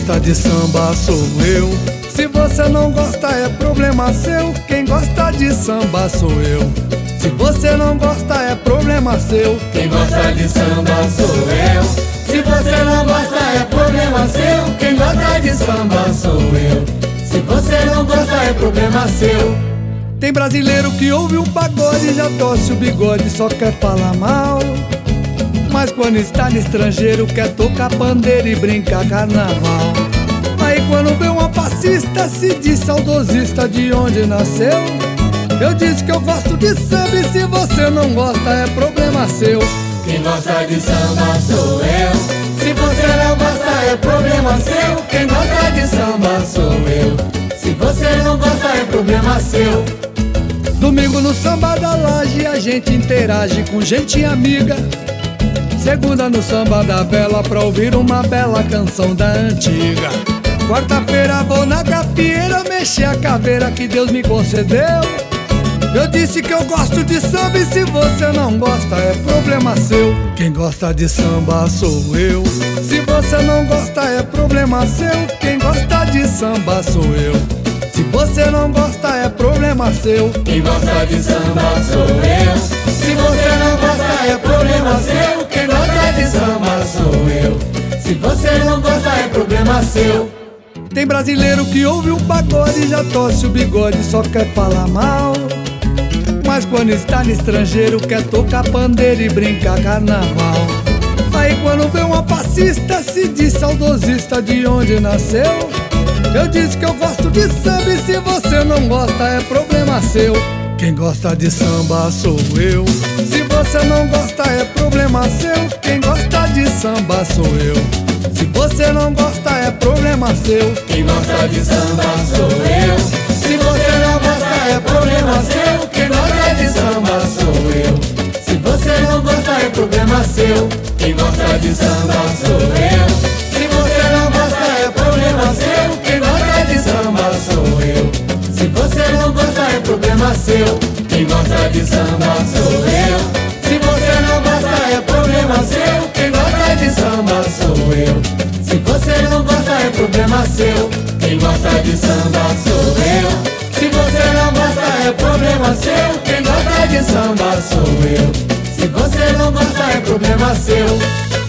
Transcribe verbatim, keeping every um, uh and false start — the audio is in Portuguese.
gosta de samba sou eu. Se você não gosta é problema seu. Quem gosta de samba sou eu. Se você não gosta é problema seu. Quem gosta de samba sou eu. Se você não gosta é problema seu. Quem gosta de samba sou eu. Se você não gosta é problema seu. Tem brasileiro que ouve o pagode, já torce o bigode, só quer falar mal. Mas quando está no estrangeiro quer tocar pandeiro e brincar carnaval. Aí quando vê uma passista se diz saudosista de onde nasceu. Eu disse que eu gosto de samba e se você não gosta é problema seu. Quem gosta de samba sou eu. Se você não gosta é problema seu. Quem gosta de samba sou eu. Se você não gosta é problema seu. Domingo no samba da laje a gente interage com gente amiga. Segunda no samba da vela pra ouvir uma bela canção da antiga. Quarta-feira vou na gafieira mexer a caveira que Deus me concedeu. Eu disse que eu gosto de samba e se você não gosta é problema seu. Quem gosta de samba sou eu. Se você não gosta é problema seu. Quem gosta de samba sou eu. Se você não gosta é problema seu. Quem gosta de samba sou eu. Se você não gosta é problema seu. Quem gosta de samba sou eu. Se você não gosta é problema seu. Tem brasileiro que ouve o pagode e já torce o bigode, só quer falar mal. Mas quando está no estrangeiro quer tocar pandeiro e brincar carnaval. Aí quando vê uma passista se diz saudosista de onde nasceu. Eu disse que eu gosto de samba e se você não gosta é problema seu. Quem gosta de samba sou eu. Se você não gosta é problema seu. Quem gosta de samba sou eu. Se você não gosta é problema seu. Quem gosta de samba sou eu. Se você não gosta é problema seu. Quem gosta de samba sou eu. Se você não gosta é problema seu. Quem gosta de samba sou eu. Se você não gosta é problema seu. Quem gosta de samba sou eu. Se você não gosta é problema seu. Quem gosta de samba sou eu. Se você não gosta é problema seu. Quem gosta de samba sou eu. Se você não gosta é problema seu. Quem gosta de samba sou eu. Se você não gosta é problema seu. Quem gosta de samba sou eu. Se você não gosta é problema seu.